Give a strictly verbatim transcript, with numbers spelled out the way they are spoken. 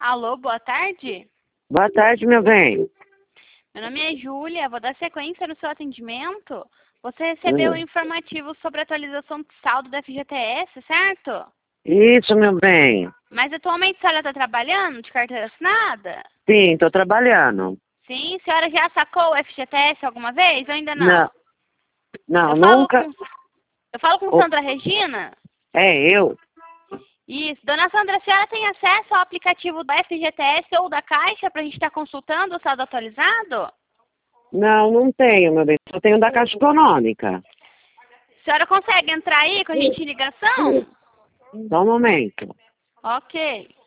Alô, boa tarde. Boa tarde, meu bem. Meu nome é Júlia, vou dar sequência no seu atendimento. Você recebeu um Hum. informativo sobre a atualização de saldo da F G T S, certo? Isso, meu bem. Mas atualmente a senhora está trabalhando de carteira assinada? Sim, tô trabalhando. Sim, a senhora já sacou o F G T S alguma vez ou ainda não? Não, não, eu falo nunca. Com, eu falo com Oh, Sandra Regina? é eu? Isso. Dona Sandra, a senhora tem acesso ao aplicativo da F G T S ou da Caixa para a gente estar consultando o saldo atualizado? Não, não tenho, meu bem. Só tenho da Caixa Econômica. A senhora consegue entrar aí com a gente em ligação? Só um momento. Ok.